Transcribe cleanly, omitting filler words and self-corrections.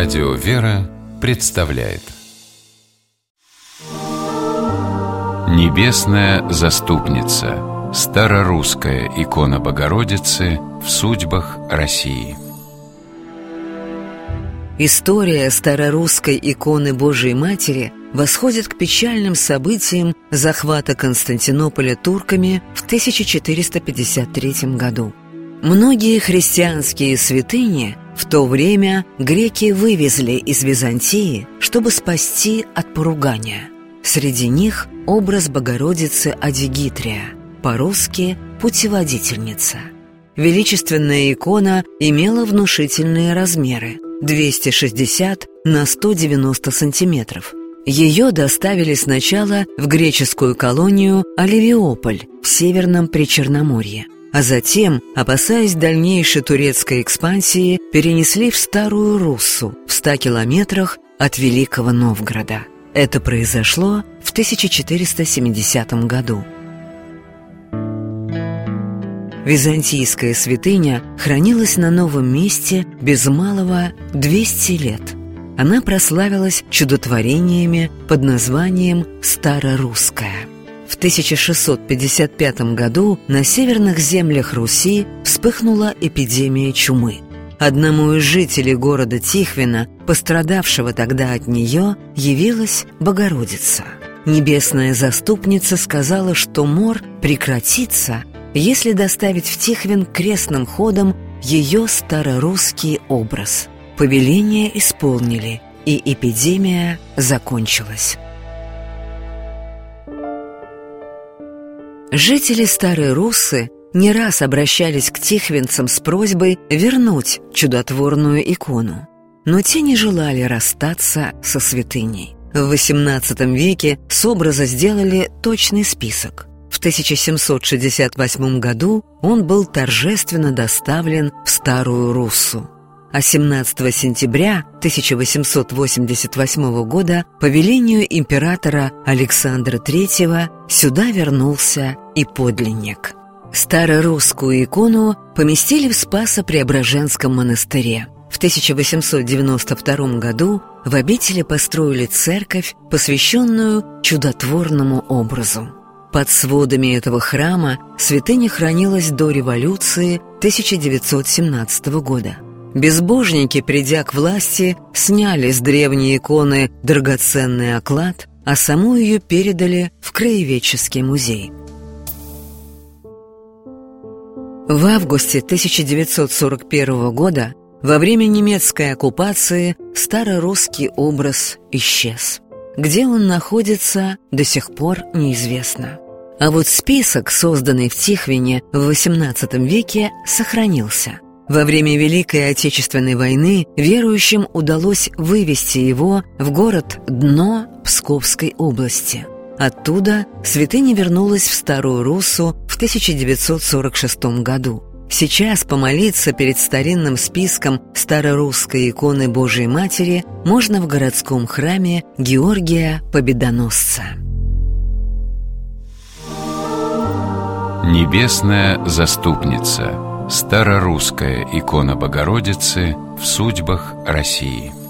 Радио «Вера» представляет Небесная заступница. Старорусская икона Богородицы в судьбах России. История старорусской иконы Божией Матери восходит к печальным событиям захвата Константинополя турками в 1453 году. Многие христианские святыни в то время греки вывезли из Византии, чтобы спасти от поругания. Среди них образ Богородицы Адигитрия, по-русски «путеводительница». Величественная икона имела внушительные размеры – 260 на 190 сантиметров. Ее доставили сначала в греческую колонию Оливиополь в Северном Причерноморье, а затем, опасаясь дальнейшей турецкой экспансии, перенесли в Старую Руссу в 100 километрах от Великого Новгорода. Это произошло в 1470 году. Византийская святыня хранилась на новом месте без малого 200 лет. Она прославилась чудотворениями под названием «Старорусская». В 1655 году на северных землях Руси вспыхнула эпидемия чумы. Одному из жителей города Тихвина, пострадавшего тогда от нее, явилась Богородица. Небесная заступница сказала, что мор прекратится, если доставить в Тихвин крестным ходом ее старорусский образ. Повеление исполнили, и эпидемия закончилась. Жители Старой Руссы не раз обращались к тихвинцам с просьбой вернуть чудотворную икону, но те не желали расстаться со святыней. В XVIII веке с образа сделали точный список. В 1768 году он был торжественно доставлен в Старую Руссу, а 17 сентября 1888 года по велению императора Александра III сюда вернулся и подлинник. Старорусскую икону поместили в Спасо-Преображенском монастыре. В 1892 году в обители построили церковь, посвященную чудотворному образу. Под сводами этого храма святыня хранилась до революции 1917 года. Безбожники, придя к власти, сняли с древней иконы драгоценный оклад, а саму ее передали в краеведческий музей. В августе 1941 года, во время немецкой оккупации, старорусский образ исчез. Где он находится, до сих пор неизвестно. А вот список, созданный в Тихвине в XVIII веке, сохранился. Во время Великой Отечественной войны верующим удалось вывести его в город Дно Псковской области. Оттуда святыня вернулась в Старую Руссу в 1946 году. Сейчас помолиться перед старинным списком старорусской иконы Божией Матери можно в городском храме Георгия Победоносца. Небесная заступница. Старорусская икона Богородицы в судьбах России.